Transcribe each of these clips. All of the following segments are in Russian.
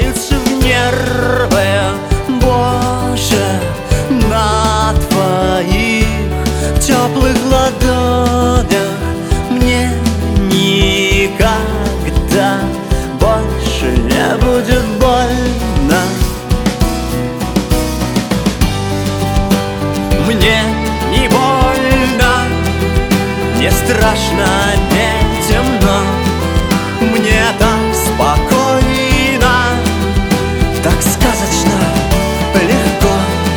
врываются в нервы. Боже, на твоих теплых ладонях мне никогда больше не будет больно. Мне не больно, не страшно, не темно. Мне так спокойно, так сказочно легко.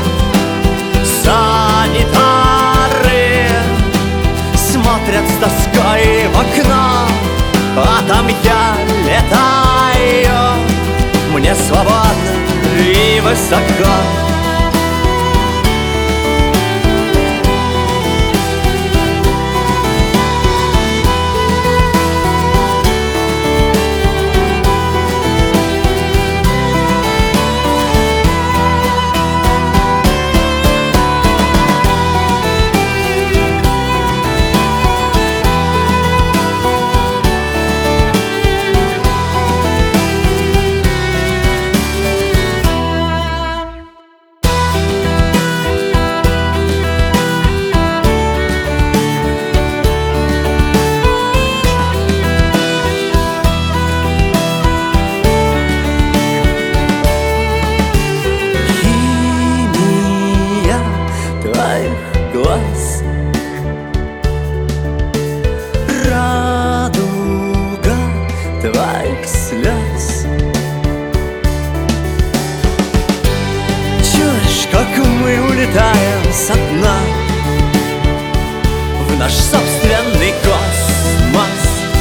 Санитары смотрят с тоской в окно, а там я летаю, мне свободно и высоко. Глаз, радуга твоих слез. Чуешь, как мы улетаем со дна в наш собственный космос?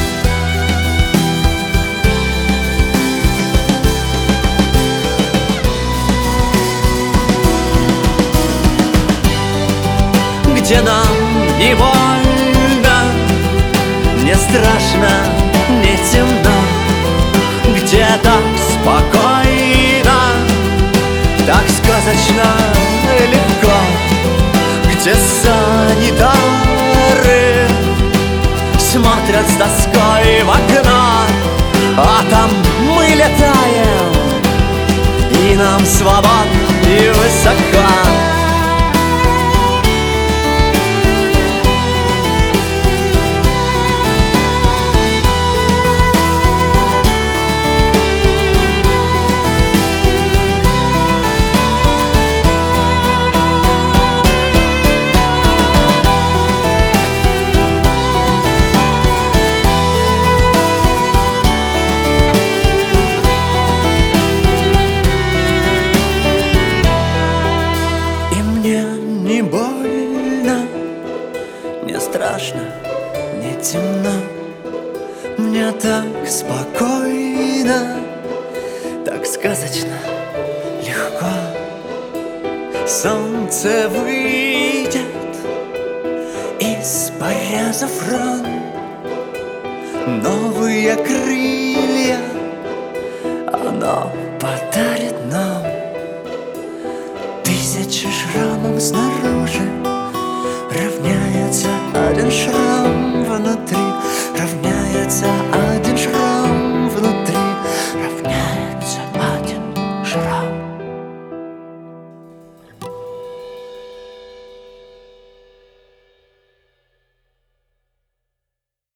Где нам не больно, не страшно, не темно. Где так спокойно, так сказочно легко. Где санитары смотрят с тоской в окно, а там мы летаем, и нам свободно и высоко. Не больно, не страшно, не темно. Мне так спокойно, так сказочно легко. Солнце выйдет из порезов ран, новые крылья оно подарит нам. Тысячи шрамов снаружи